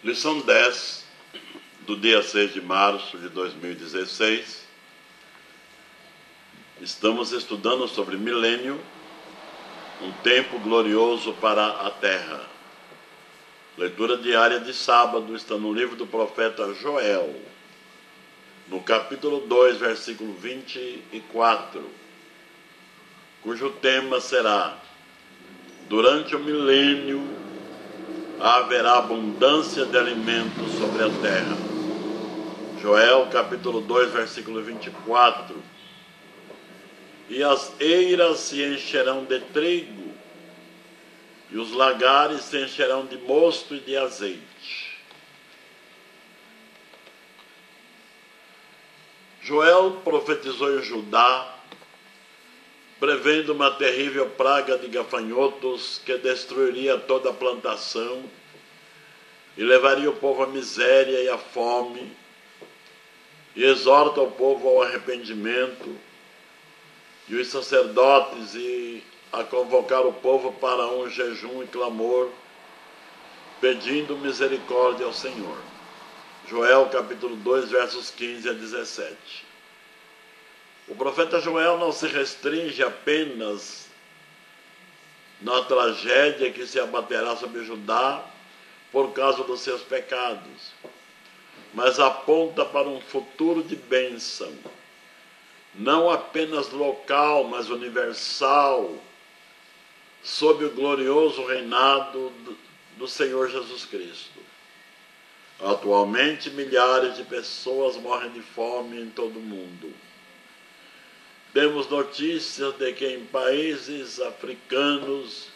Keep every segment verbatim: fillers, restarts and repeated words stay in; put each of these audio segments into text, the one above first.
Lição dez, do dia seis de março de dois mil e dezesseis. Estamos estudando sobre milênio, um tempo glorioso para a Terra. Leitura diária de sábado está no livro do profeta Joel, no capítulo dois, versículo vinte e quatro, cujo tema será: durante o milênio haverá abundância de alimentos sobre a terra. Joel, capítulo dois, versículo vinte e quatro. E as eiras se encherão de trigo, e os lagares se encherão de mosto e de azeite. Joel profetizou em Judá, prevendo uma terrível praga de gafanhotos que destruiria toda a plantação e levaria o povo à miséria e à fome, e exorta o povo ao arrependimento, e os sacerdotes e a convocar o povo para um jejum e clamor, pedindo misericórdia ao Senhor. Joel capítulo dois, versos quinze a dezessete. O profeta Joel não se restringe apenas na tragédia que se abaterá sobre Judá por causa dos seus pecados, mas aponta para um futuro de bênção, não apenas local, mas universal, sob o glorioso reinado do Senhor Jesus Cristo. Atualmente, milhares de pessoas morrem de fome em todo o mundo. Temos notícias de que em países africanos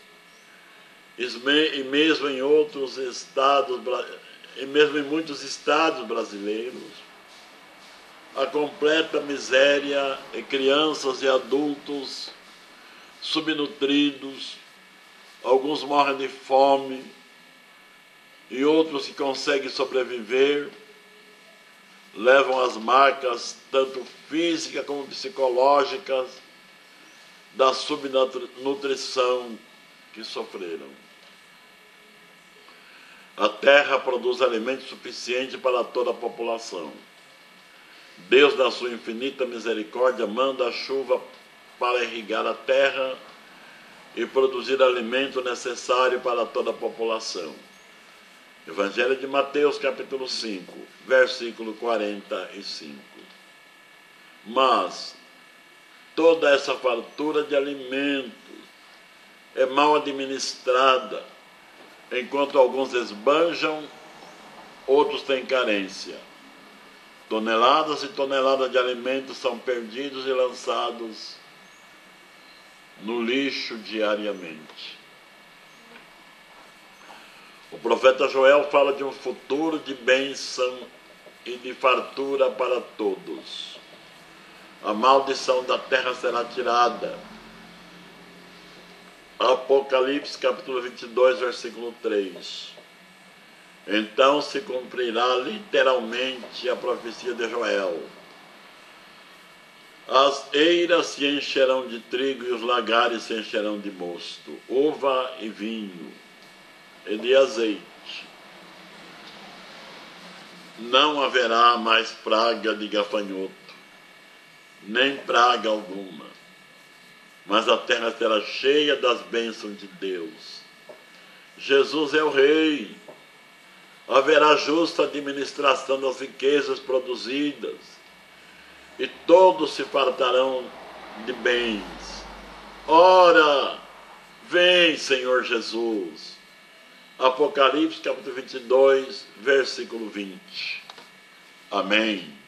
e mesmo em outros estados, e mesmo em muitos estados brasileiros, a completa miséria e crianças e adultos subnutridos, alguns morrem de fome e outros que conseguem sobreviver levam as marcas, tanto físicas como psicológicas, da subnutrição que sofreram. A terra produz alimento suficiente para toda a população. Deus, na sua infinita misericórdia, manda a chuva para irrigar a terra e produzir alimento necessário para toda a população. Evangelho de Mateus, capítulo cinco, versículo quarenta e cinco. Mas toda essa fartura de alimentos é mal administrada, enquanto alguns esbanjam, outros têm carência. Toneladas e toneladas de alimentos são perdidos e lançados no lixo diariamente. O profeta Joel fala de um futuro de bênção e de fartura para todos. A maldição da terra será tirada. Apocalipse capítulo vinte e dois, versículo três. Então se cumprirá literalmente a profecia de Joel. As eiras se encherão de trigo e os lagares se encherão de mosto, uva e vinho e de azeite. Não haverá mais praga de gafanhoto, nem praga alguma, mas a terra será cheia das bênçãos de Deus. Jesus é o Rei. Haverá justa administração das riquezas produzidas, e todos se fartarão de bens. Ora, vem, Senhor Jesus. Apocalipse capítulo vinte e dois, versículo vinte. Amém.